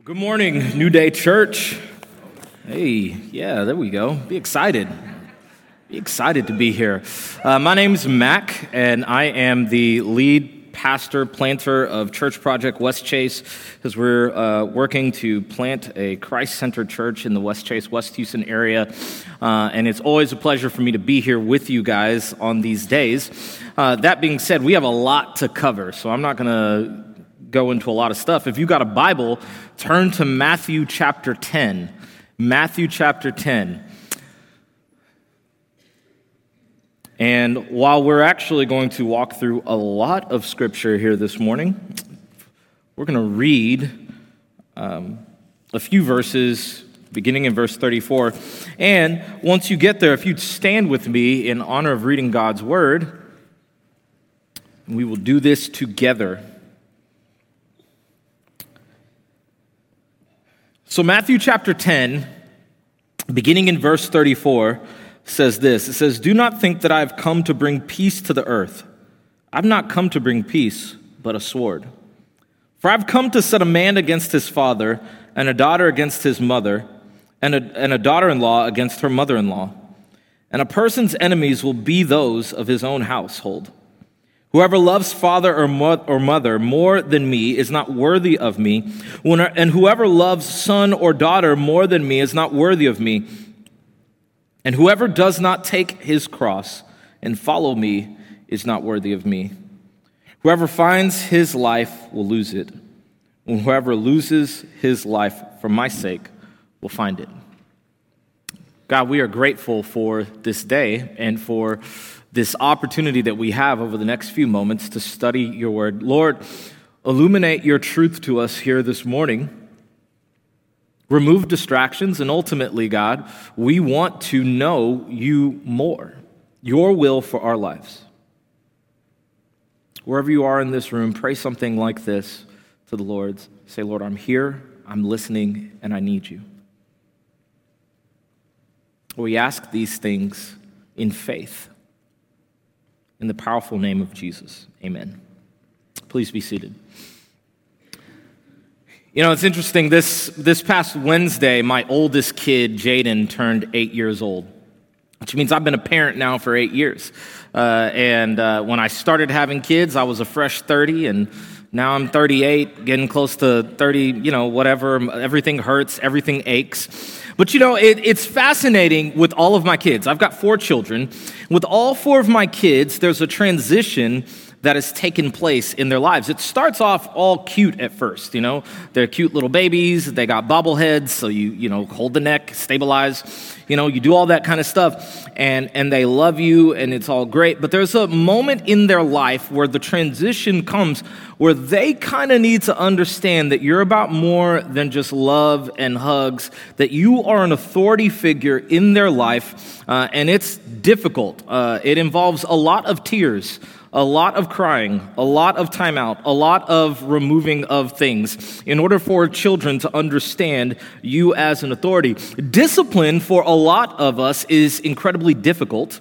Good morning, New Day Church. Hey, yeah, there we go. Be excited. Be excited to be here. My name is Mac, and I am the lead pastor, planter of Church Project West Chase, as we're working to plant a Christ-centered church in the West Chase, West Houston area. And it's always a pleasure for me to be here with you guys on these days. That being said, we have a lot to cover, so I'm not going to go into a lot of stuff. If you got a Bible, turn to Matthew chapter 10. Matthew chapter 10. And while we're actually going to walk through a lot of scripture here this morning, we're going to read a few verses beginning in verse 34. And once you get there, if you'd stand with me in honor of reading God's word, we will do this together. So Matthew chapter 10, beginning in verse 34, says this. It says, "Do not think that I have come to bring peace to the earth. I've not come to bring peace, but a sword. For I've come to set a man against his father, and a daughter against his mother, and a daughter-in-law against her mother-in-law. And a person's enemies will be those of his own household. Whoever loves father or mother more than me is not worthy of me, and whoever loves son or daughter more than me is not worthy of me. And whoever does not take his cross and follow me is not worthy of me. Whoever finds his life will lose it, and whoever loses his life for my sake will find it." God, we are grateful for this day and for this opportunity that we have over the next few moments to study your word. Lord, illuminate your truth to us here this morning. Remove distractions, and ultimately, God, we want to know you more, your will for our lives. Wherever you are in this room, pray something like this to the Lord. Say, "Lord, I'm here, I'm listening, and I need you." We ask these things in faith. In the powerful name of Jesus, amen. Please be seated. You know, it's interesting, this past Wednesday, my oldest kid, Jaden, turned 8 years old, which means I've been a parent now for 8 years. And when I started having kids, I was a fresh 30, and now I'm 38, getting close to 30, whatever. Everything hurts, everything aches. But it's fascinating with all of my kids. I've got 4 children. With all 4 of my kids, there's a transition that has taken place in their lives. It starts off all cute at first, They're cute little babies. They got bobbleheads, so you hold the neck, stabilize. You do all that kind of stuff, and they love you, and it's all great. But there's a moment in their life where the transition comes where they kind of need to understand that you're about more than just love and hugs, that you are an authority figure in their life, and it's difficult. It involves a lot of tears, a lot of crying, a lot of time out, a lot of removing of things in order for children to understand you as an authority. Discipline for a lot of us is incredibly difficult.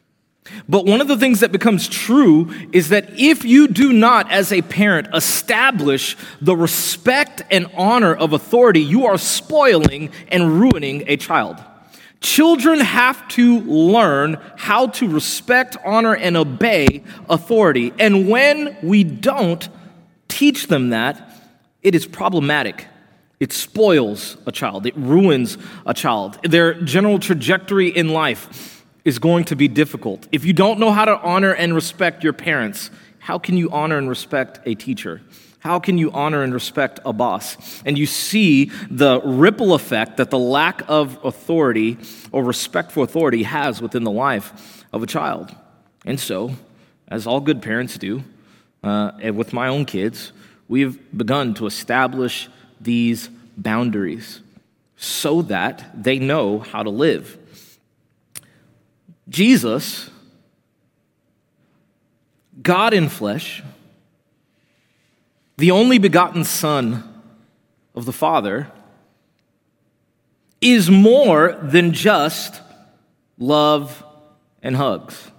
But one of the things that becomes true is that if you do not, as a parent, establish the respect and honor of authority, you are spoiling and ruining a child. Children have to learn how to respect, honor, and obey authority. And when we don't teach them that, it is problematic. It spoils a child. It ruins a child. Their general trajectory in life is going to be difficult. If you don't know how to honor and respect your parents, how can you honor and respect a teacher? How can you honor and respect a boss? And you see the ripple effect that the lack of authority or respect for authority has within the life of a child. And so, as all good parents do, and with my own kids, we've begun to establish these boundaries so that they know how to live. Jesus, God in flesh, the only begotten Son of the Father, is more than just love and hugs.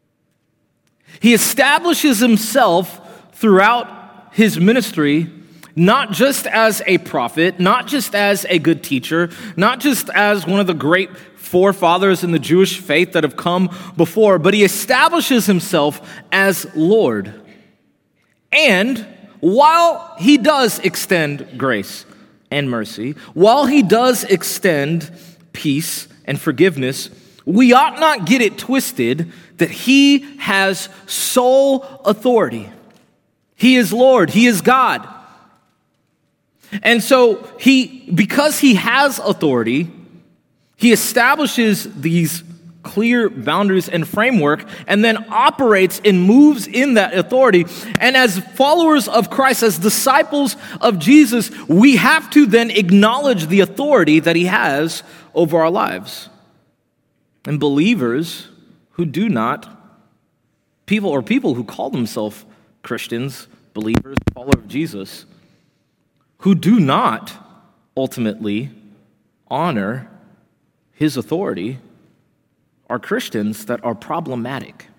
He establishes himself throughout his ministry not just as a prophet, not just as a good teacher, not just as one of the great forefathers in the Jewish faith that have come before, but he establishes himself as Lord. And while he does extend grace and mercy, while he does extend peace and forgiveness, we ought not get it twisted that he has sole authority. He is Lord, he is God. And so because he has authority, he establishes these clear boundaries and framework and then operates and moves in that authority. And as followers of Christ, as disciples of Jesus, we have to then acknowledge the authority that he has over our lives. And believers who do not, people who call themselves Christians, believers, followers of Jesus, who do not ultimately honor his authority are Christians that are problematic.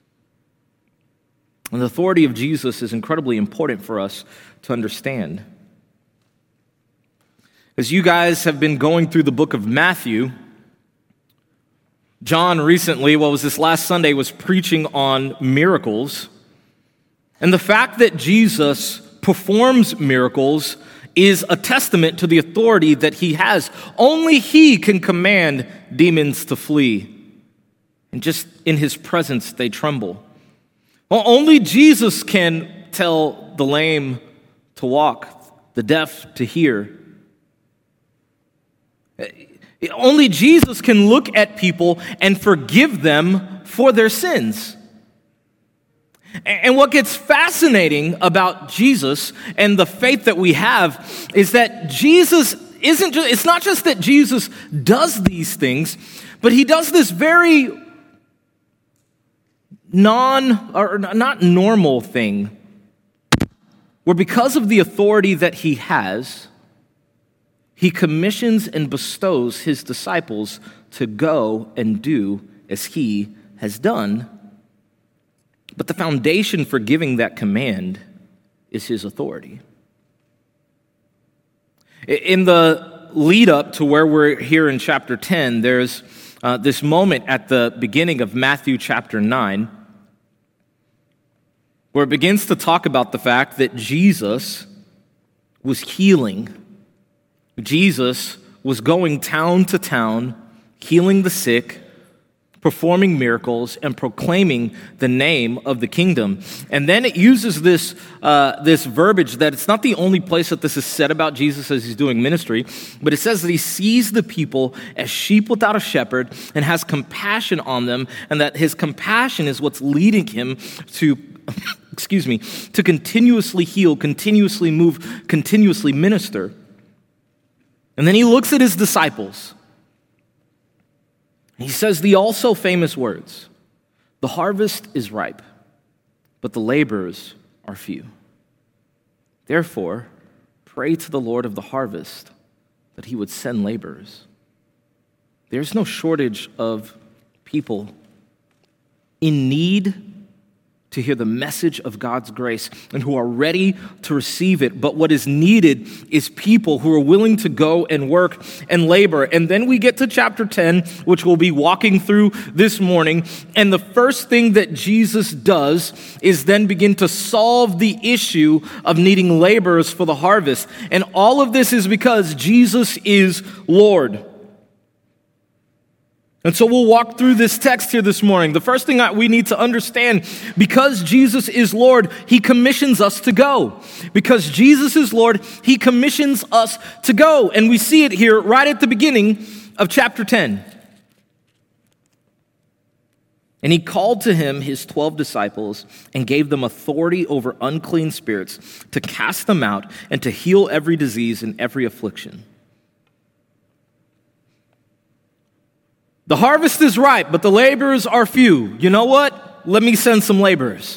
And the authority of Jesus is incredibly important for us to understand. As you guys have been going through the book of Matthew, John recently, this last Sunday, was preaching on miracles. And the fact that Jesus performs miracles is a testament to the authority that he has. Only he can command demons to flee. And just in his presence, they tremble. Well, only Jesus can tell the lame to walk, the deaf to hear. Only Jesus can look at people and forgive them for their sins. And what gets fascinating about Jesus and the faith that we have is that Jesus it's not just that Jesus does these things, but he does this very not normal thing where because of the authority that he has, he commissions and bestows his disciples to go and do as he has done. But the foundation for giving that command is his authority. In the lead up to where we're here in chapter 10, there's this moment at the beginning of Matthew chapter 9 where it begins to talk about the fact that Jesus was healing. Jesus was going town to town, healing the sick, performing miracles, and proclaiming the name of the kingdom. And then it uses this verbiage that it's not the only place that this is said about Jesus as he's doing ministry, but it says that he sees the people as sheep without a shepherd and has compassion on them, and that his compassion is what's leading him to to continuously heal, continuously move, continuously minister. And then he looks at his disciples. He says the also famous words, "The harvest is ripe, but the laborers are few. Therefore, pray to the Lord of the harvest that he would send laborers." There's no shortage of people in need to hear the message of God's grace and who are ready to receive it. But what is needed is people who are willing to go and work and labor. And then we get to chapter 10, which we'll be walking through this morning. And the first thing that Jesus does is then begin to solve the issue of needing laborers for the harvest. And all of this is because Jesus is Lord. And so we'll walk through this text here this morning. The first thing that we need to understand, because Jesus is Lord, he commissions us to go. Because Jesus is Lord, he commissions us to go. And we see it here right at the beginning of chapter 10. And he called to him his 12 disciples and gave them authority over unclean spirits to cast them out and to heal every disease and every affliction. The harvest is ripe, but the laborers are few. You know what? Let me send some laborers.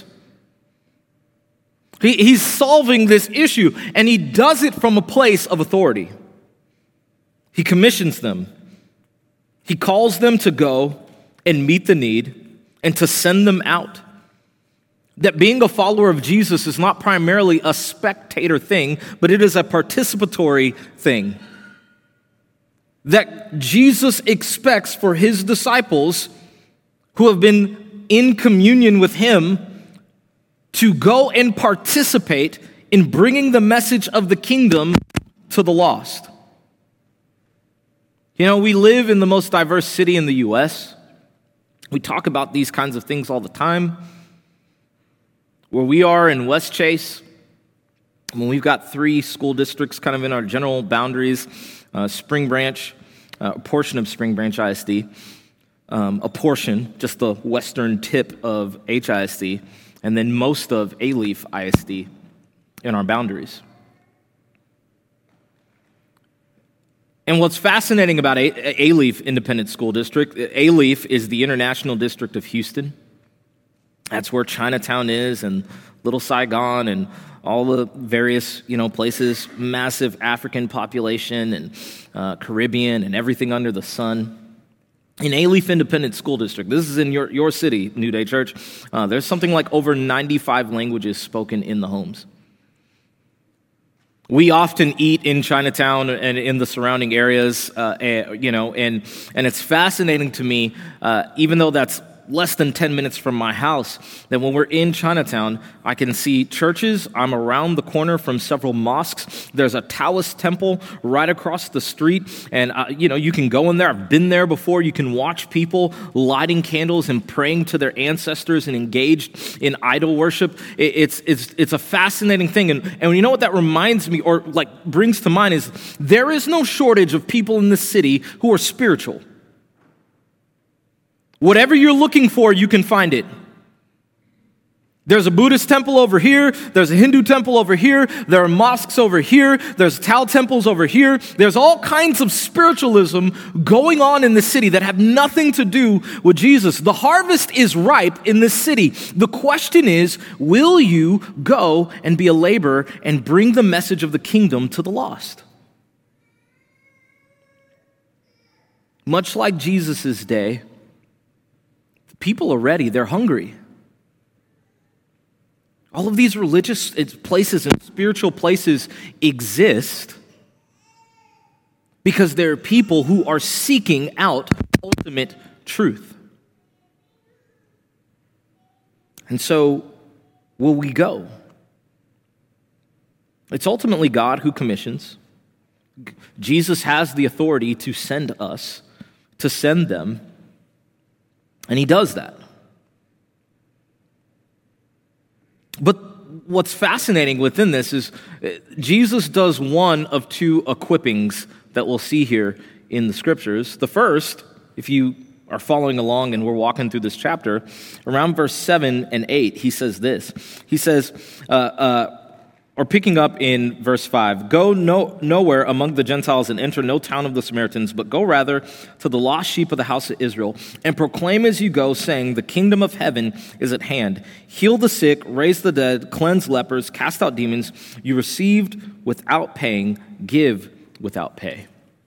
He's solving this issue, and he does it from a place of authority. He commissions them. He calls them to go and meet the need and to send them out. That being a follower of Jesus is not primarily a spectator thing, but it is a participatory thing. That Jesus expects for his disciples who have been in communion with him to go and participate in bringing the message of the kingdom to the lost. You know, we live in the most diverse city in the U.S. We talk about these kinds of things all the time. Where we are in West Chase, when we've got 3 school districts kind of in our general boundaries, Spring Branch, a portion of Spring Branch ISD, a portion, just the western tip of HISD, and then most of Alief ISD in our boundaries. And what's fascinating about Alief Independent School District, Alief is the International District of Houston. That's where Chinatown is, and Little Saigon, and all the various, places, massive African population, and Caribbean, and everything under the sun. In Alief Independent School District, this is in your city, New Day Church, there's something like over 95 languages spoken in the homes. We often eat in Chinatown and in the surrounding areas, and it's fascinating to me, even though that's less than 10 minutes from my house, that when we're in Chinatown, I can see churches. I'm around the corner from several mosques. There's a Taoist temple right across the street, and you can go in there. I've been there before. You can watch people lighting candles and praying to their ancestors and engaged in idol worship. It's a fascinating thing, and you know what that reminds me, or brings to mind, is there is no shortage of people in this city who are spiritual. Whatever you're looking for, you can find it. There's a Buddhist temple over here. There's a Hindu temple over here. There are mosques over here. There's Tao temples over here. There's all kinds of spiritualism going on in the city that have nothing to do with Jesus. The harvest is ripe in this city. The question is, will you go and be a laborer and bring the message of the kingdom to the lost? Much like Jesus' day, people are ready. They're hungry. All of these religious places and spiritual places exist because there are people who are seeking out ultimate truth. And so, will we go? It's ultimately God who commissions. Jesus has the authority to send us, to send them. And he does that. But what's fascinating within this is Jesus does one of 2 equippings that we'll see here in the scriptures. The first, if you are following along and we're walking through this chapter, around verse 7 and 8, he says this. He says, or picking up in verse 5, go nowhere among the Gentiles and enter no town of the Samaritans, but go rather to the lost sheep of the house of Israel, and proclaim as you go, saying, the kingdom of heaven is at hand. Heal the sick, raise the dead, cleanse lepers, cast out demons. You received without paying, give without pay.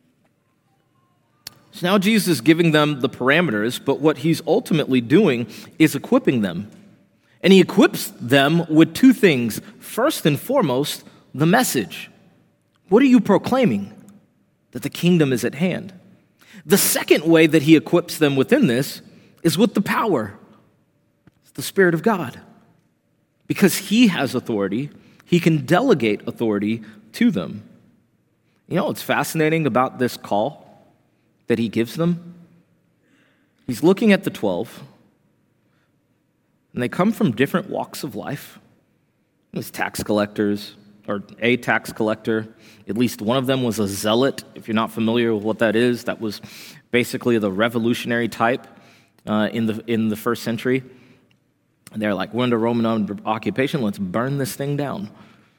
So now Jesus is giving them the parameters, but what he's ultimately doing is equipping them. And he equips them with 2 things. First and foremost, the message. What are you proclaiming? That the kingdom is at hand. The second way that he equips them within this is with the power. It's the Spirit of God. Because he has authority, he can delegate authority to them. You know what's fascinating about this call that he gives them? He's looking at the 12. And they come from different walks of life. There's tax collectors, or a tax collector. At least one of them was a zealot. If you're not familiar with what that is, that was basically the revolutionary type in the first century. And they're like, we're under Roman occupation, let's burn this thing down.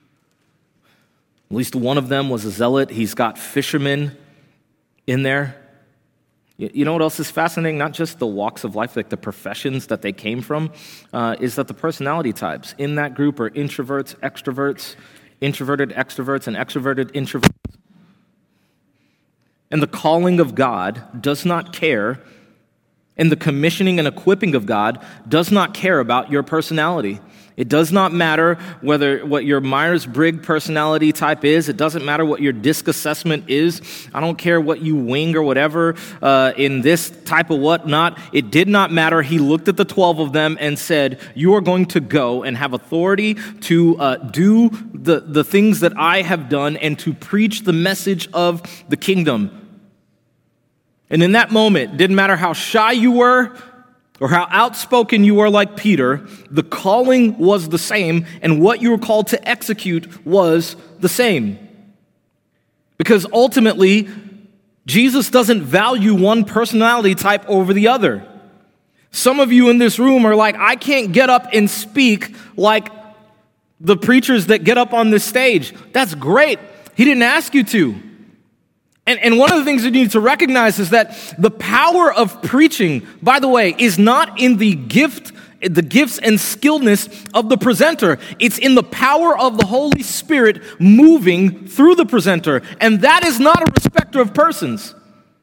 At least one of them was a zealot. He's got fishermen in there. You know what else is fascinating? Not just the walks of life, like the professions that they came from, is that the personality types in that group are introverts, extroverts, introverted extroverts, and extroverted introverts. And the calling of God does not care, and the commissioning and equipping of God does not care about your personality. It does not matter what your Myers-Briggs personality type is. It doesn't matter what your DISC assessment is. I don't care what you wing or whatever in this type of whatnot. It did not matter. He looked at the 12 of them and said, you are going to go and have authority to do the things that I have done and to preach the message of the kingdom. And in that moment, it didn't matter how shy you were, or how outspoken you were like Peter, the calling was the same, and what you were called to execute was the same. Because ultimately, Jesus doesn't value one personality type over the other. Some of you in this room are like, I can't get up and speak like the preachers that get up on this stage. That's great. He didn't ask you to. And one of the things that you need to recognize is that the power of preaching, by the way, is not in the gifts and skillness of the presenter. It's in the power of the Holy Spirit moving through the presenter. And that is not a respecter of persons.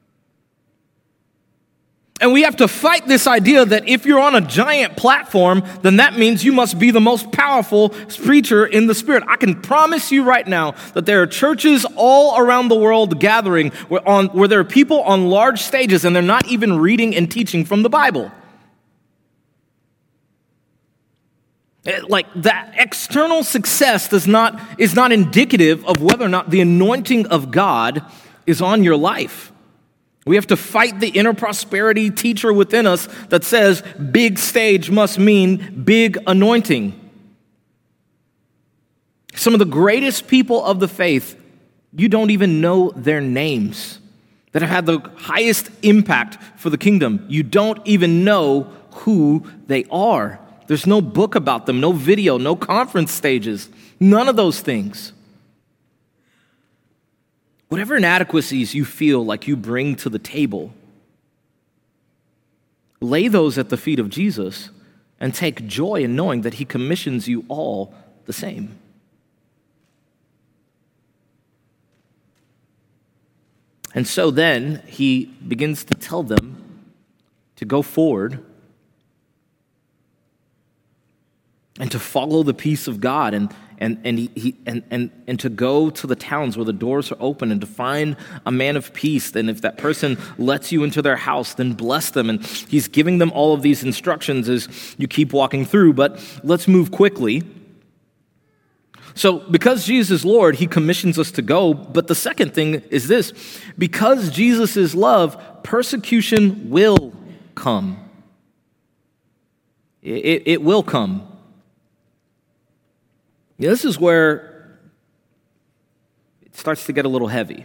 And we have to fight this idea that if you're on a giant platform, then that means you must be the most powerful preacher in the Spirit. I can promise you right now that there are churches all around the world gathering where there are people on large stages and they're not even reading and teaching from the Bible. Like that external success is not indicative of whether or not the anointing of God is on your life. We have to fight the inner prosperity teacher within us that says big stage must mean big anointing. Some of the greatest people of the faith, you don't even know their names, that have had the highest impact for the kingdom. You don't even know who they are. There's no book about them, no video, no conference stages, none of those things. Whatever inadequacies you feel like you bring to the table, lay those at the feet of Jesus and take joy in knowing that he commissions you all the same. And so then he begins to tell them to go forward and to follow the peace of God and to go to the towns where the doors are open and to find a man of peace. Then if that person lets you into their house, then bless them. And he's giving them all of these instructions as you keep walking through. But let's move quickly. So because Jesus is Lord, he commissions us to go. But the second thing is this: because Jesus is love, persecution will come. It will come. This is where it starts to get a little heavy.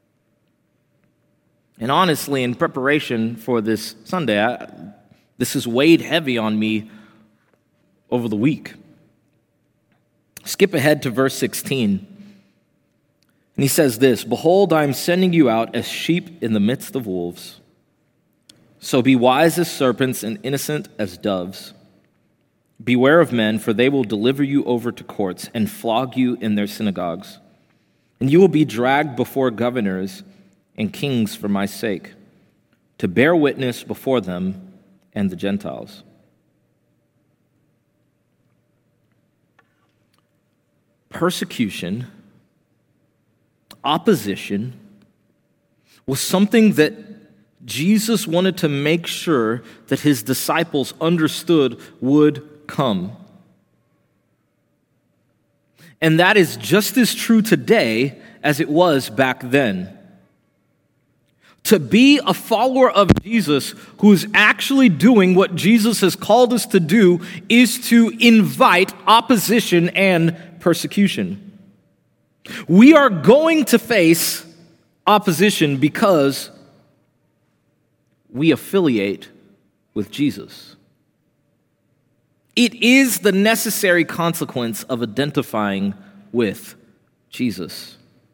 And honestly, in preparation for this Sunday, this has weighed heavy on me over the week. Skip ahead to verse 16. And he says this: "Behold, I am sending you out as sheep in the midst of wolves. So be wise as serpents and innocent as doves. Beware of men, for they will deliver you over to courts and flog you in their synagogues. And you will be dragged before governors and kings for my sake, to bear witness before them and the Gentiles." Persecution, opposition, was something that Jesus wanted to make sure that his disciples understood would come. And that is just as true today as it was back then. To be a follower of Jesus who is actually doing what Jesus has called us to do is to invite opposition and persecution. We are going to face opposition because we affiliate with Jesus. It is the necessary consequence of identifying with Jesus.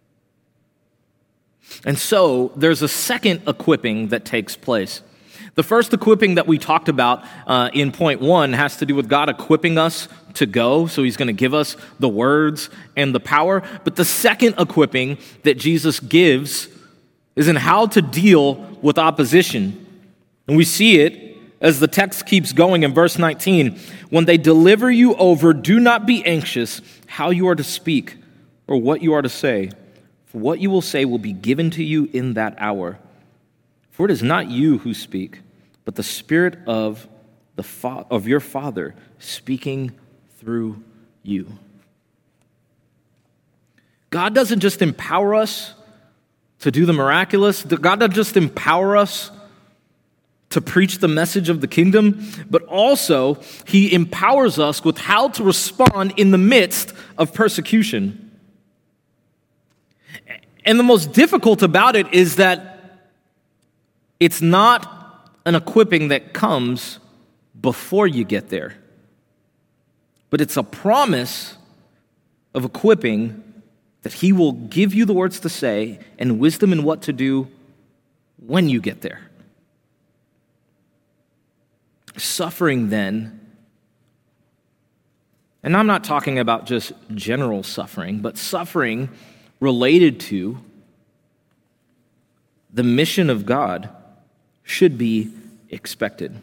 And so there's a second equipping that takes place. The first equipping that we talked about in point 1 has to do with God equipping us to go. So he's going to give us the words and the power. But the second equipping that Jesus gives is in how to deal with opposition. And we see it as the text keeps going in verse 19, when they deliver you over, do not be anxious how you are to speak or what you are to say, for what you will say will be given to you in that hour. For it is not you who speak, but the Spirit of your Father speaking through you. God doesn't just empower us to do the miraculous. God doesn't just empower us to preach the message of the kingdom, but also he empowers us with how to respond in the midst of persecution. And the most difficult about it is that it's not an equipping that comes before you get there, but it's a promise of equipping that he will give you the words to say and wisdom in what to do when you get there. Suffering then, and I'm not talking about just general suffering, but suffering related to the mission of God should be expected.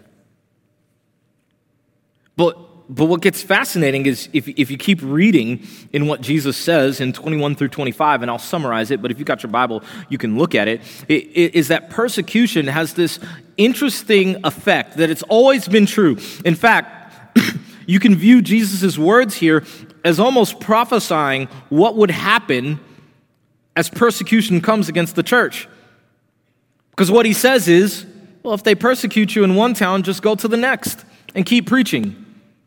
But what gets fascinating is if you keep reading in what Jesus says in 21 through 25, and I'll summarize it, but if you got your Bible, you can look at it, is that persecution has this interesting effect that it's always been true. In fact, you can view Jesus' words here as almost prophesying what would happen as persecution comes against the church. Because what he says is, well, if they persecute you in one town, just go to the next and keep preaching.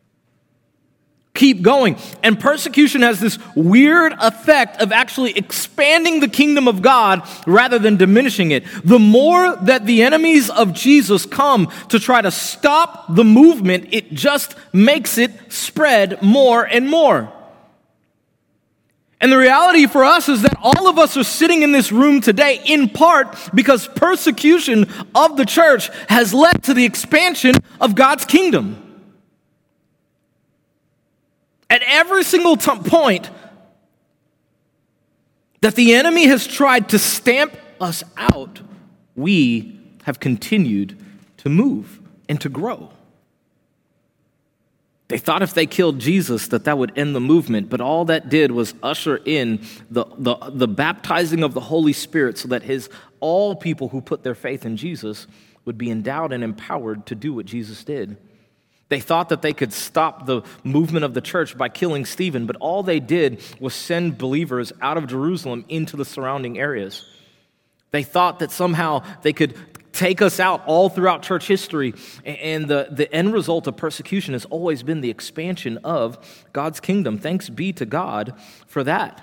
Keep going. And persecution has this weird effect of actually expanding the kingdom of God rather than diminishing it. The more that the enemies of Jesus come to try to stop the movement, it just makes it spread more and more. And the reality for us is that all of us are sitting in this room today in part because persecution of the church has led to the expansion of God's kingdom. At every single point that the enemy has tried to stamp us out, we have continued to move and to grow. They thought if they killed Jesus that would end the movement, but all that did was usher in the baptizing of the Holy Spirit so that all people who put their faith in Jesus would be endowed and empowered to do what Jesus did. They thought that they could stop the movement of the church by killing Stephen, but all they did was send believers out of Jerusalem into the surrounding areas. They thought that somehow they could take us out all throughout church history, and the end result of persecution has always been the expansion of God's kingdom. Thanks be to God for that.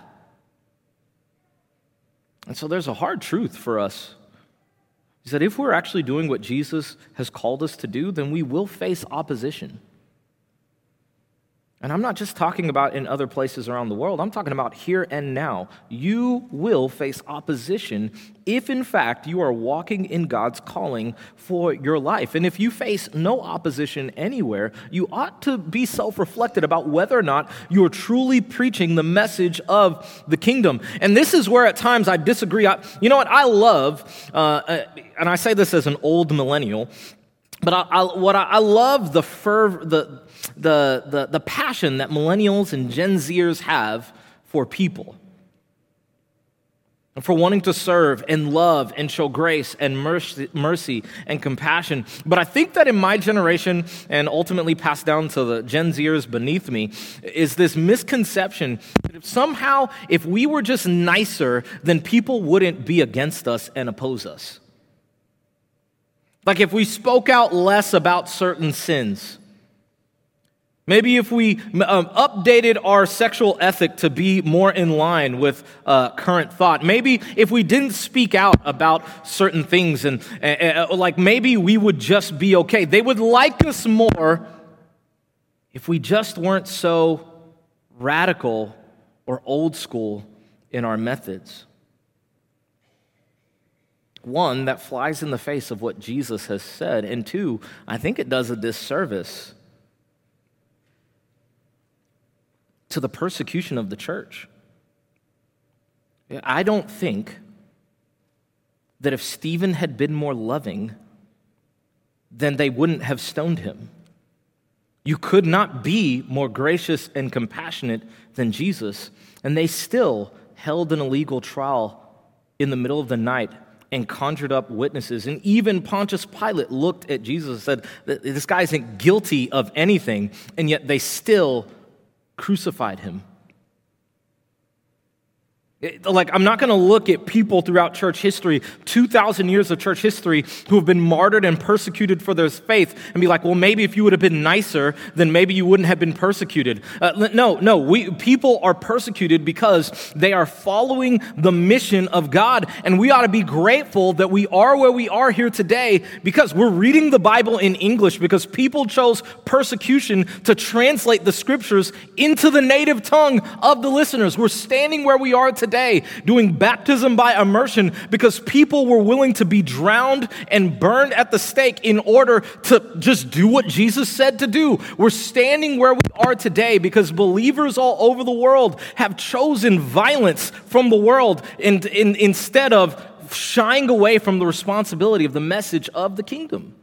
And so there's a hard truth for us. Is that if we're actually doing what Jesus has called us to do, then we will face opposition. And I'm not just talking about in other places around the world. I'm talking about here and now. You will face opposition if, in fact, you are walking in God's calling for your life. And if you face no opposition anywhere, you ought to be self-reflected about whether or not you are truly preaching the message of the kingdom. And this is where at times I disagree. You know what? I love, and I say this as an old millennial, but I love the fervor, the passion that millennials and Gen Zers have for people, and for wanting to serve and love and show grace and mercy and compassion. But I think that in my generation, and ultimately passed down to the Gen Zers beneath me, is this misconception that if we were just nicer, then people wouldn't be against us and oppose us. Like if we spoke out less about certain sins, maybe if we updated our sexual ethic to be more in line with current thought, maybe if we didn't speak out about certain things, and like maybe we would just be okay. They would like us more if we just weren't so radical or old school in our methods. One, that flies in the face of what Jesus has said. And two, I think it does a disservice to the persecution of the church. I don't think that if Stephen had been more loving, then they wouldn't have stoned him. You could not be more gracious and compassionate than Jesus. And they still held an illegal trial in the middle of the night and conjured up witnesses. And even Pontius Pilate looked at Jesus and said, this guy isn't guilty of anything. And yet they still crucified him. Like, I'm not going to look at people throughout church history, 2,000 years of church history, who have been martyred and persecuted for their faith and be like, well, maybe if you would have been nicer, then maybe you wouldn't have been persecuted. People are persecuted because they are following the mission of God, and we ought to be grateful that we are where we are here today because we're reading the Bible in English, because people chose persecution to translate the scriptures into the native tongue of the listeners. We're standing where we are today, doing baptism by immersion because people were willing to be drowned and burned at the stake in order to just do what Jesus said to do. We're standing where we are today because believers all over the world have chosen violence from the world instead of shying away from the responsibility of the message of the kingdom.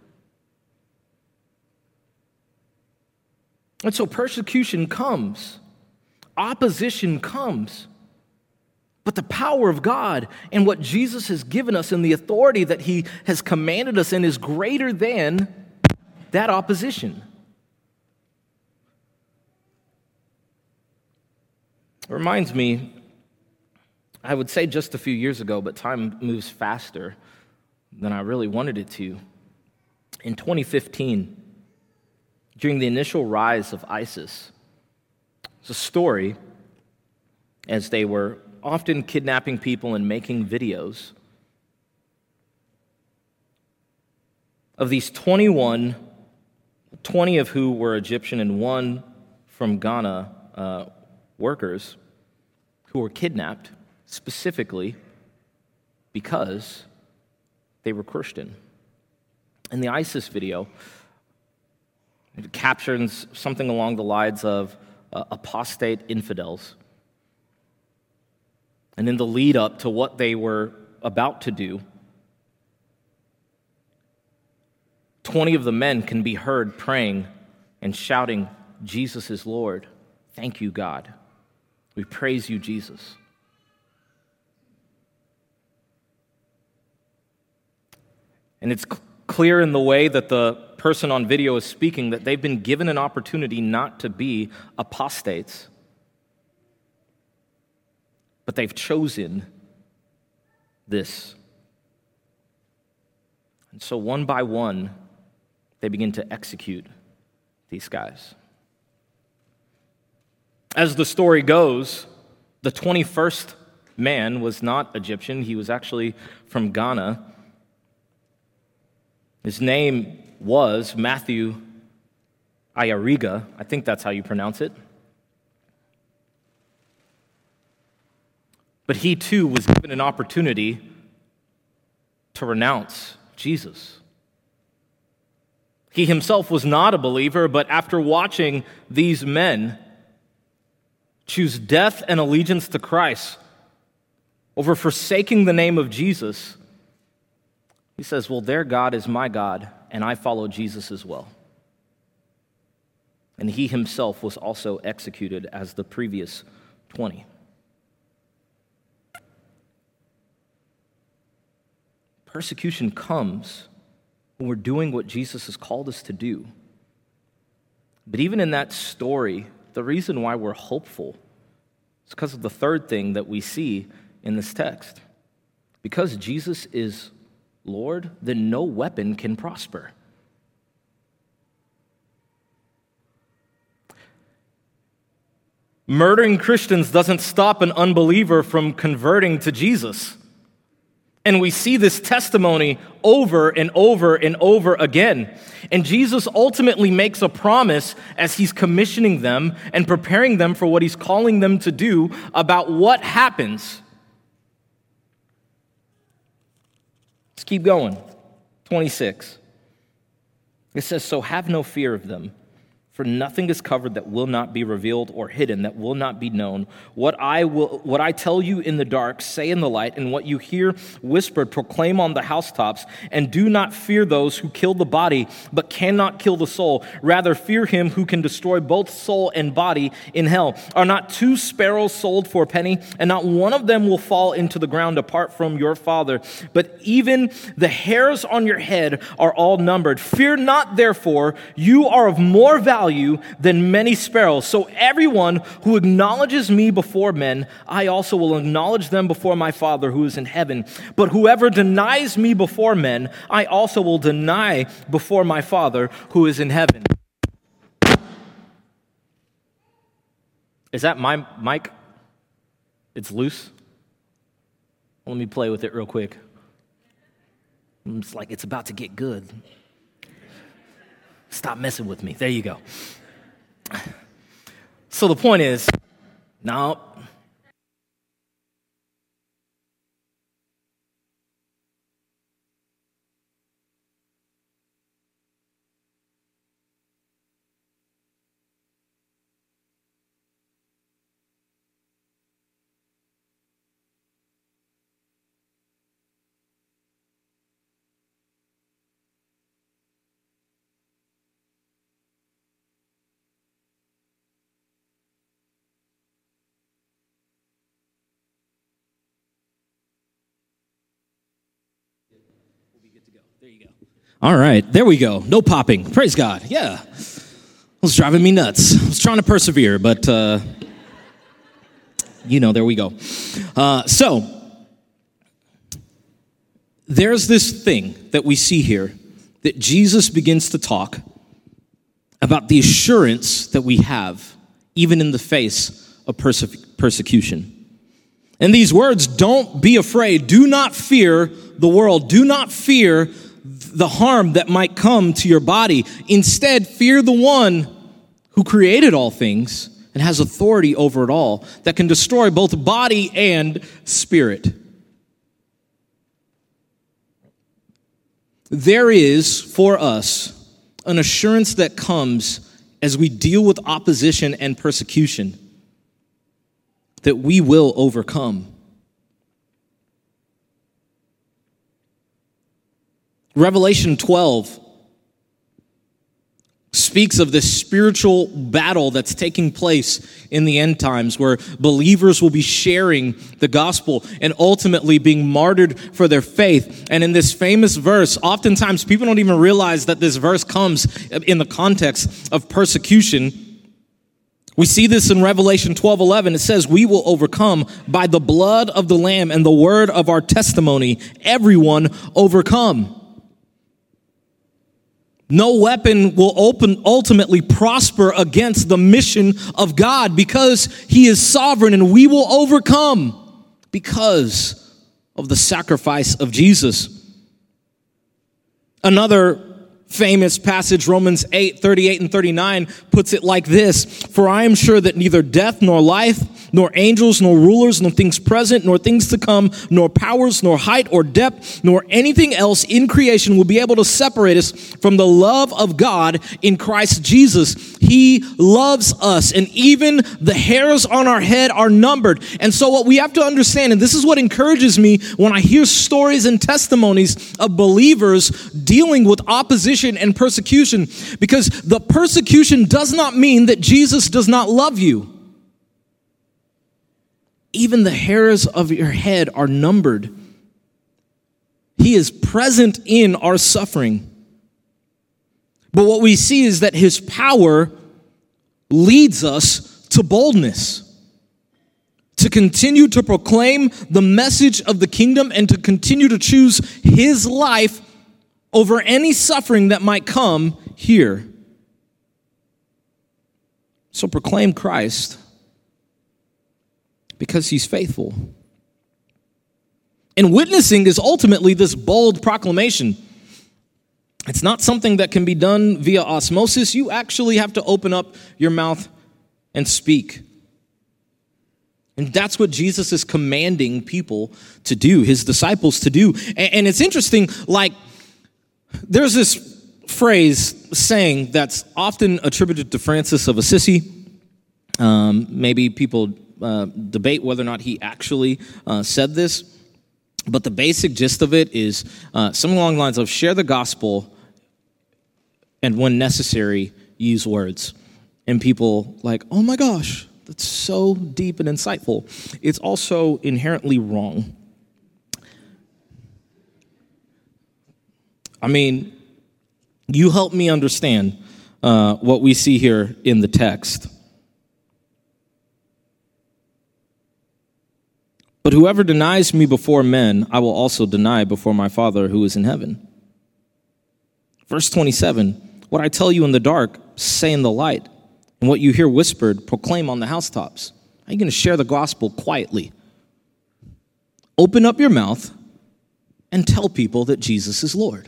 And so persecution comes, opposition comes. But the power of God and what Jesus has given us and the authority that he has commanded us in is greater than that opposition. It reminds me, I would say just a few years ago, but time moves faster than I really wanted it to. In 2015, during the initial rise of ISIS, it's a story as they were often kidnapping people and making videos. Of these 21, 20 of who were Egyptian and one from Ghana workers who were kidnapped specifically because they were Christian. In the ISIS video, it captures something along the lines of apostate infidels. And in the lead up to what they were about to do, 20 of the men can be heard praying and shouting, "Jesus is Lord. Thank you, God. We praise you, Jesus." And it's clear in the way that the person on video is speaking that they've been given an opportunity not to be apostates. But they've chosen this. And so one by one, they begin to execute these guys. As the story goes, the 21st man was not Egyptian. He was actually from Ghana. His name was Matthew Ayariga. I think that's how you pronounce it. But he too was given an opportunity to renounce Jesus. He himself was not a believer, but after watching these men choose death and allegiance to Christ over forsaking the name of Jesus, he says, well, their God is my God, and I follow Jesus as well. And he himself was also executed as the previous 20. Persecution comes when we're doing what Jesus has called us to do. But even in that story, the reason why we're hopeful is because of the third thing that we see in this text. Because Jesus is Lord, then no weapon can prosper. Murdering Christians doesn't stop an unbeliever from converting to Jesus. And we see this testimony over and over and over again. And Jesus ultimately makes a promise as he's commissioning them and preparing them for what he's calling them to do about what happens. Let's keep going. 26. It says, "So have no fear of them, For nothing is covered that will not be revealed, or hidden that will not be known. What I tell you in the dark, say in the light, and what you hear whispered, proclaim on the housetops. And do not fear those who kill the body, but cannot kill the soul. Rather, fear him who can destroy both soul and body in hell. Are not 2 sparrows sold for a penny? And not one of them will fall into the ground apart from your Father. But even the hairs on your head are all numbered. Fear not, therefore, you are of more value than many sparrows. So everyone who acknowledges me before men, I also will acknowledge them before my Father who is in heaven. But whoever denies me before men, I also will deny before my Father who is in heaven. Is that my mic? It's loose? Let me play with it real quick. It's like it's about to get good. Stop messing with me. There you go. So the point is, no. There you go. All right, there we go. No popping. Praise God. Yeah. It was driving me nuts. I was trying to persevere, but, there we go. So, there's this thing that we see here that Jesus begins to talk about the assurance that we have, even in the face of persecution. And these words, don't be afraid. Do not fear the world. Do not fear the harm that might come to your body. Instead, fear the one who created all things and has authority over it all, that can destroy both body and spirit. There is, for us, an assurance that comes as we deal with opposition and persecution, that we will overcome. Revelation 12 speaks of this spiritual battle that's taking place in the end times, where believers will be sharing the gospel and ultimately being martyred for their faith. And in this famous verse, oftentimes people don't even realize that this verse comes in the context of persecution. We see this in Revelation 12:11. It says, we will overcome by the blood of the Lamb and the word of our testimony. Everyone overcome. No weapon will ultimately prosper against the mission of God, because he is sovereign, and we will overcome because of the sacrifice of Jesus. Another famous passage, Romans 8:38 and 39, puts it like this: for I am sure that neither death nor life, nor angels, nor rulers, nor things present, nor things to come, nor powers, nor height or depth, nor anything else in creation will be able to separate us from the love of God in Christ Jesus. He loves us, and even the hairs on our head are numbered. And so what we have to understand, and this is what encourages me when I hear stories and testimonies of believers dealing with opposition and persecution, because the persecution does not mean that Jesus does not love you. Even the hairs of your head are numbered. He is present in our suffering. But what we see is that his power leads us to boldness, to continue to proclaim the message of the kingdom and to continue to choose his life over any suffering that might come here. So proclaim Christ, because he's faithful. And witnessing is ultimately this bold proclamation. It's not something that can be done via osmosis. You actually have to open up your mouth and speak. And that's what Jesus is commanding people to do, his disciples to do. And it's interesting, like, there's this saying that's often attributed to Francis of Assisi. Maybe people debate whether or not he actually said this, but the basic gist of it is something along the lines of share the gospel and when necessary, use words. And people like, oh my gosh, that's so deep and insightful. It's also inherently wrong. I mean, you help me understand what we see here in the text. But whoever denies me before men, I will also deny before my Father who is in heaven. Verse 27, what I tell you in the dark, say in the light, and what you hear whispered, proclaim on the housetops. How are you going to share the gospel quietly? Open up your mouth and tell people that Jesus is Lord.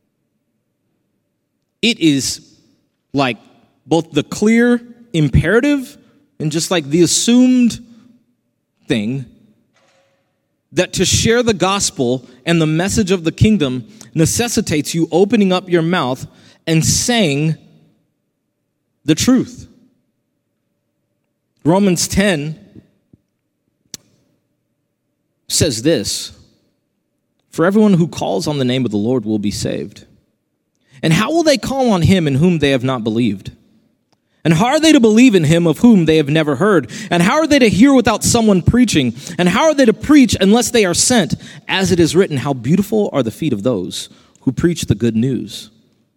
It is like both the clear imperative and just like the assumed thing that to share the gospel and the message of the kingdom necessitates you opening up your mouth and saying the truth. Romans 10 says this, for everyone who calls on the name of the Lord will be saved. And how will they call on him in whom they have not believed? And how are they to believe in him of whom they have never heard? And how are they to hear without someone preaching? And how are they to preach unless they are sent? As it is written, how beautiful are the feet of those who preach the good news.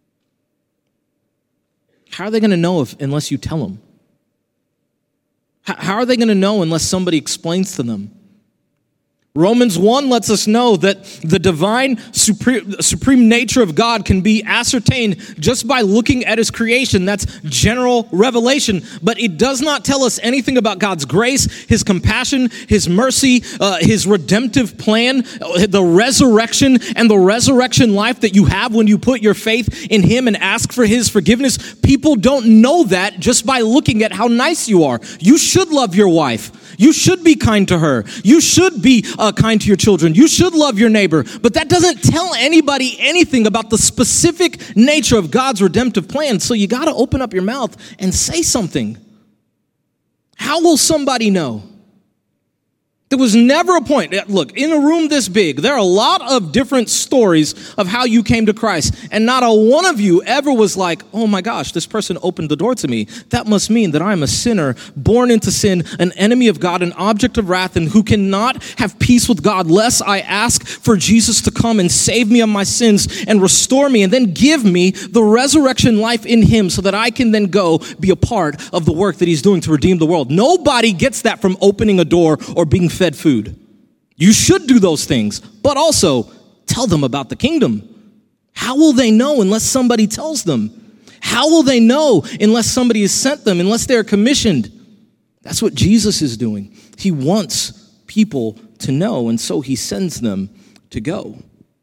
How are they going to know unless you tell them? How are they going to know unless somebody explains to them? Romans 1 lets us know that the divine supreme nature of God can be ascertained just by looking at his creation. That's general revelation. But it does not tell us anything about God's grace, his compassion, his mercy, his redemptive plan, the resurrection and the resurrection life that you have when you put your faith in him and ask for his forgiveness. People don't know that just by looking at how nice you are. You should love your wife. You should be kind to her. You should be kind to your children. You should love your neighbor. But that doesn't tell anybody anything about the specific nature of God's redemptive plan. So you got to open up your mouth and say something. How will somebody know? There was never a point. Look, in a room this big, there are a lot of different stories of how you came to Christ. And not a one of you ever was like, oh my gosh, this person opened the door to me. That must mean that I'm a sinner, born into sin, an enemy of God, an object of wrath, and who cannot have peace with God lest I ask for Jesus to come and save me of my sins and restore me and then give me the resurrection life in him so that I can then go be a part of the work that he's doing to redeem the world. Nobody gets that from opening a door or being fed food. You should do those things, but also tell them about the kingdom. How will they know unless somebody tells them? How will they know unless somebody has sent them, unless they're commissioned? That's what Jesus is doing. He wants people to know, and so he sends them to go.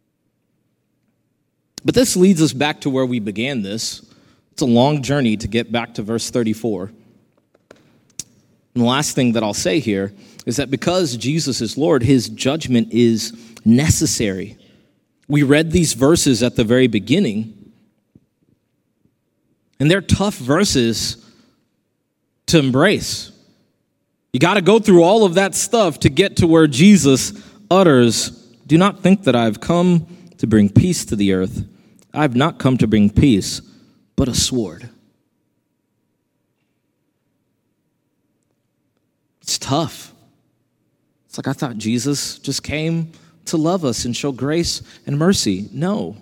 But this leads us back to where we began this. It's a long journey to get back to verse 34. And the last thing that I'll say here is that because Jesus is Lord, his judgment is necessary. We read these verses at the very beginning, and they're tough verses to embrace. You got to go through all of that stuff to get to where Jesus utters, do not think that I've come to bring peace to the earth. I've not come to bring peace, but a sword. It's tough. It's like I thought Jesus just came to love us and show grace and mercy. No.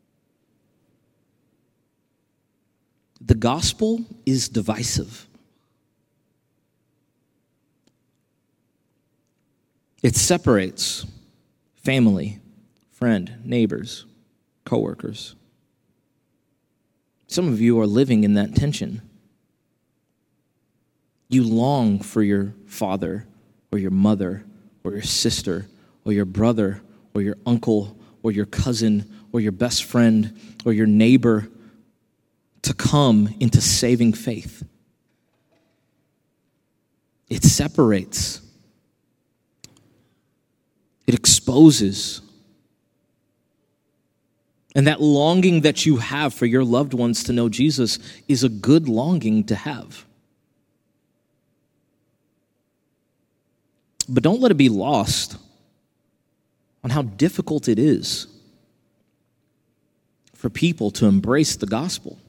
The gospel is divisive. It separates family, friend, neighbors, coworkers. Some of you are living in that tension. You long for your father or your mother or your sister or your brother or your uncle or your cousin or your best friend or your neighbor to come into saving faith. It separates. It exposes. And that longing that you have for your loved ones to know Jesus is a good longing to have. But don't let it be lost on how difficult it is for people to embrace the gospel.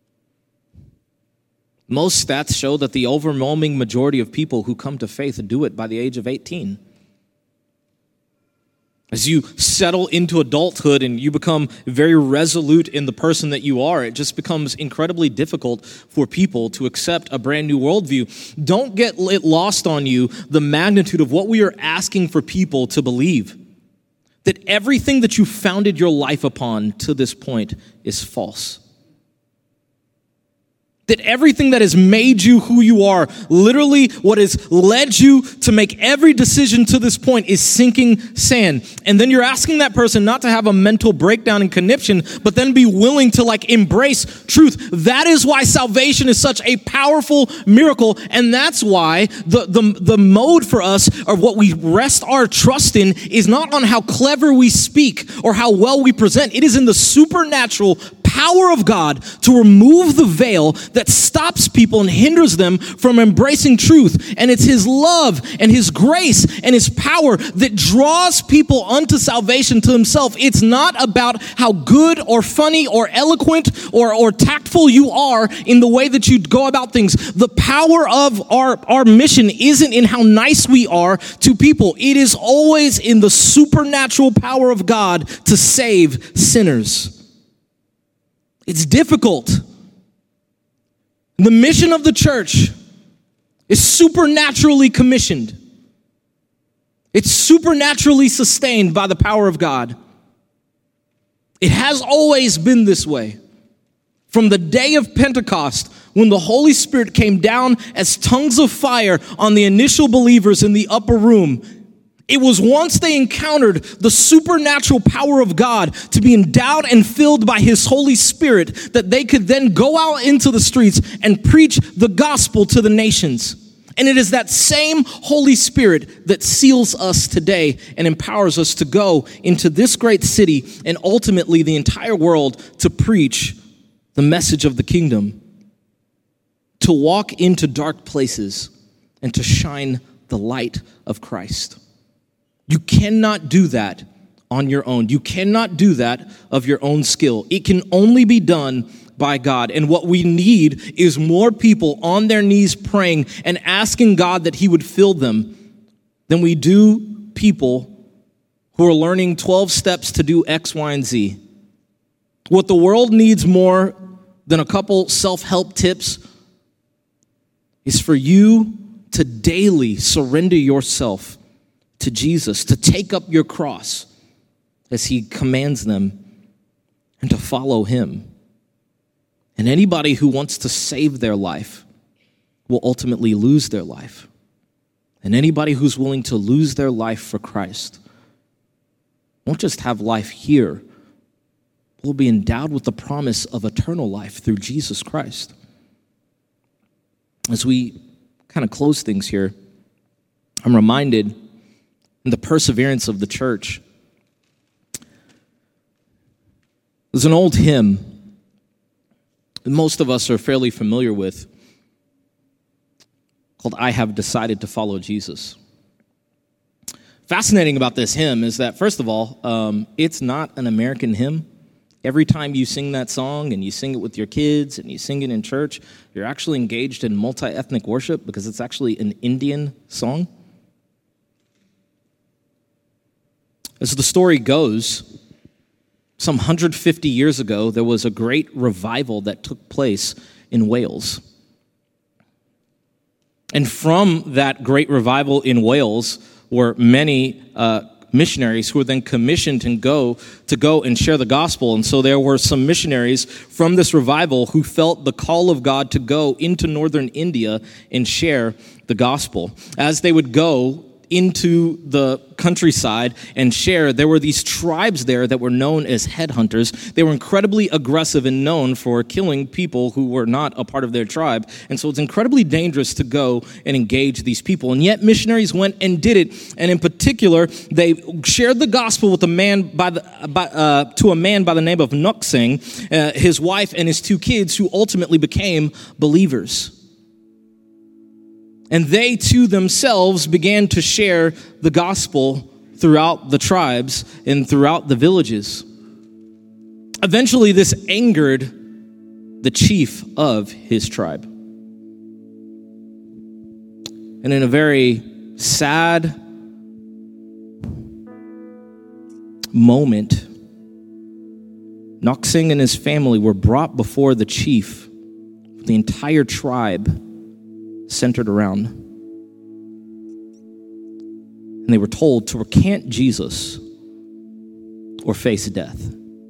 Most stats show that the overwhelming majority of people who come to faith do it by the age of 18. As you settle into adulthood and you become very resolute in the person that you are, it just becomes incredibly difficult for people to accept a brand new worldview. Don't get it lost on you the magnitude of what we are asking for people to believe. That everything that you founded your life upon to this point is false. That everything that has made you who you are, literally what has led you to make every decision to this point is sinking sand. And then you're asking that person not to have a mental breakdown and conniption, but then be willing to embrace truth. That is why salvation is such a powerful miracle. And that's why the mode for us, or what we rest our trust in, is not on how clever we speak or how well we present. It is in the supernatural power of God to remove the veil that stops people and hinders them from embracing truth. And it's His love and His grace and His power that draws people unto salvation to Himself. It's not about how good or funny or eloquent or tactful you are in the way that you go about things. The power of our mission isn't in how nice we are to people. It is always in the supernatural power of God to save sinners. It's difficult. The mission of the church is supernaturally commissioned. It's supernaturally sustained by the power of God. It has always been this way. From the day of Pentecost, when the Holy Spirit came down as tongues of fire on the initial believers in the upper room, it was once they encountered the supernatural power of God to be endowed and filled by His Holy Spirit that they could then go out into the streets and preach the gospel to the nations. And it is that same Holy Spirit that seals us today and empowers us to go into this great city and ultimately the entire world to preach the message of the kingdom, to walk into dark places and to shine the light of Christ. You cannot do that on your own. You cannot do that of your own skill. It can only be done by God. And what we need is more people on their knees praying and asking God that He would fill them than we do people who are learning 12 steps to do X, Y, and Z. What the world needs more than a couple self-help tips is for you to daily surrender yourself to Jesus, to take up your cross as He commands them, and to follow Him. And anybody who wants to save their life will ultimately lose their life. And anybody who's willing to lose their life for Christ won't just have life here, but will be endowed with the promise of eternal life through Jesus Christ. As we kind of close things here, I'm reminded in the perseverance of the church. There's an old hymn that most of us are fairly familiar with called I Have Decided to Follow Jesus. Fascinating about this hymn is that, first of all, it's not an American hymn. Every time you sing that song and you sing it with your kids and you sing it in church, you're actually engaged in multi-ethnic worship because it's actually an Indian song. As the story goes, some 150 years ago, there was a great revival that took place in Wales. And from that great revival in Wales were many missionaries who were then commissioned to go and share the gospel. And so there were some missionaries from this revival who felt the call of God to go into northern India and share the gospel. As they would go into the countryside and share, there were these tribes there that were known as headhunters. They were incredibly aggressive and known for killing people who were not a part of their tribe. And so it's incredibly dangerous to go and engage these people. And yet missionaries went and did it. And in particular, they shared the gospel with a man to a man by the name of Noksing, his wife and his 2 kids, who ultimately became believers. And they too themselves began to share the gospel throughout the tribes and throughout the villages. Eventually, this angered the chief of his tribe. And in a very sad moment, Noksing and his family were brought before the chief, the entire tribe centered around. And they were told to recant Jesus or face death.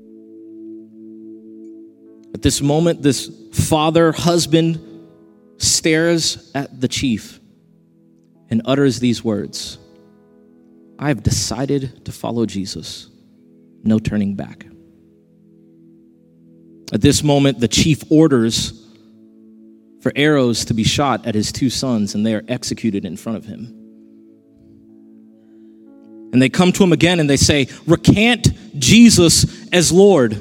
At this moment, this father, husband, stares at the chief and utters these words: "I have decided to follow Jesus. No turning back." At this moment, the chief orders for arrows to be shot at his 2 sons, and they are executed in front of him. And they come to him again and they say, "Recant Jesus as Lord."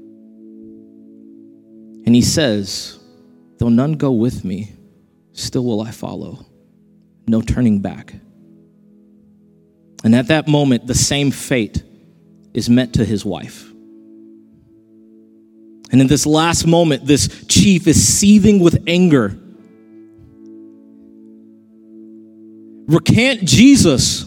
And he says, "Though none go with me, still will I follow. No turning back." And at that moment, the same fate is met to his wife. And in this last moment, this chief is seething with anger. Recant Jesus,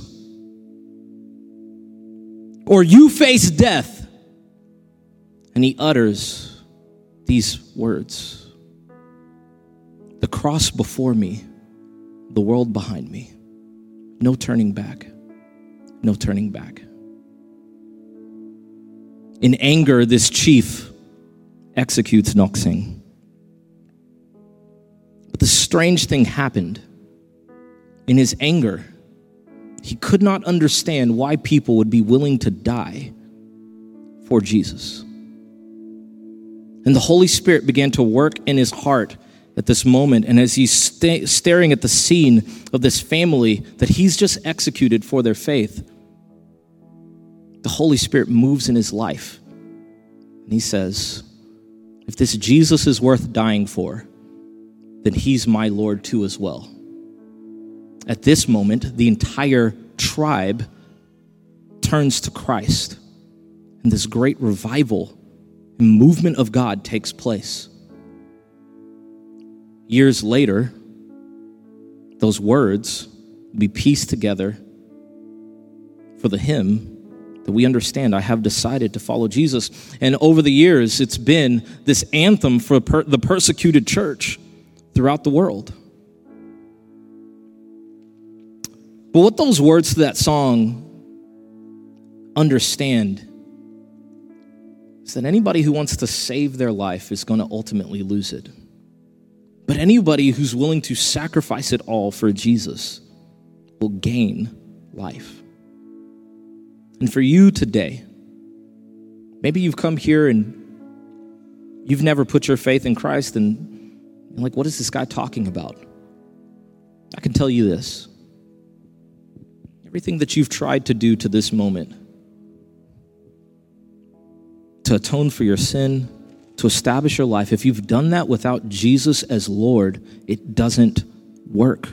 or you face death. And he utters these words: "The cross before me, the world behind me. No turning back, no turning back." In anger, this chief executes Noksing. But the strange thing happened. In his anger, he could not understand why people would be willing to die for Jesus. And the Holy Spirit began to work in his heart at this moment. And as he's staring at the scene of this family that he's just executed for their faith, the Holy Spirit moves in his life. And he says, "If this Jesus is worth dying for, then he's my Lord too as well." At this moment, the entire tribe turns to Christ, and this great revival and movement of God takes place. Years later, those words will be pieced together for the hymn that we understand, "I have decided to follow Jesus." And over the years, it's been this anthem for the persecuted church throughout the world. But what those words to that song understand is that anybody who wants to save their life is going to ultimately lose it. But anybody who's willing to sacrifice it all for Jesus will gain life. And for you today, maybe you've come here and you've never put your faith in Christ, and you're like, what is this guy talking about? I can tell you this. Everything that you've tried to do to this moment, to atone for your sin, to establish your life, if you've done that without Jesus as Lord, it doesn't work.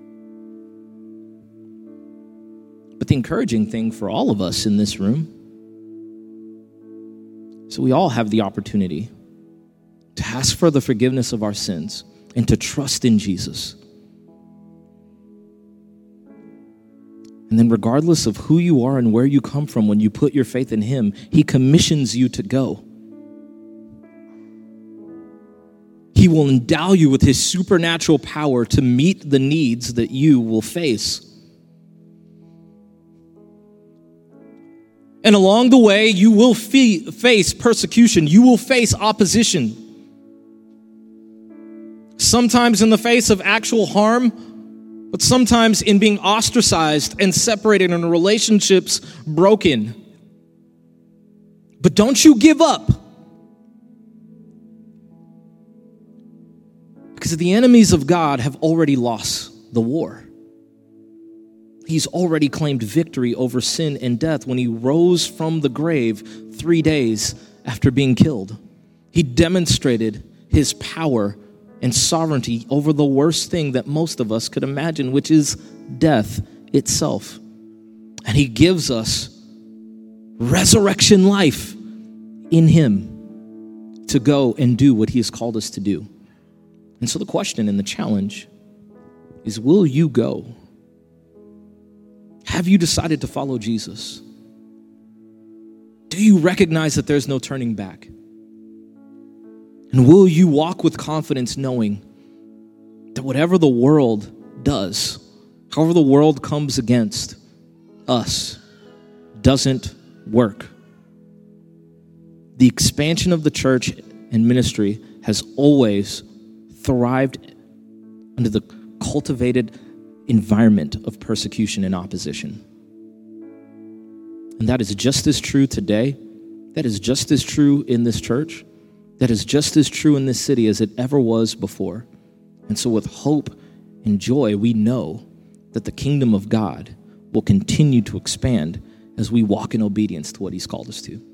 But the encouraging thing for all of us in this room is we all have the opportunity to ask for the forgiveness of our sins and to trust in Jesus. And then regardless of who you are and where you come from, when you put your faith in him, he commissions you to go. He will endow you with his supernatural power to meet the needs that you will face. And along the way, you will face persecution. You will face opposition. Sometimes in the face of actual harm, But sometimes in being ostracized and separated and relationships broken. But don't you give up. Because the enemies of God have already lost the war. He's already claimed victory over sin and death when he rose from the grave 3 days after being killed. He demonstrated his power and sovereignty over the worst thing that most of us could imagine, which is death itself. And he gives us resurrection life in him to go and do what he has called us to do. And so the question and the challenge is, will you go? Have you decided to follow Jesus? Do you recognize that there's no turning back? And will you walk with confidence knowing that whatever the world does, however the world comes against us, doesn't work? The expansion of the church and ministry has always thrived under the cultivated environment of persecution and opposition. And that is just as true today. That is just as true in this church. That is just as true in this city as it ever was before. And so with hope and joy, we know that the kingdom of God will continue to expand as we walk in obedience to what he's called us to.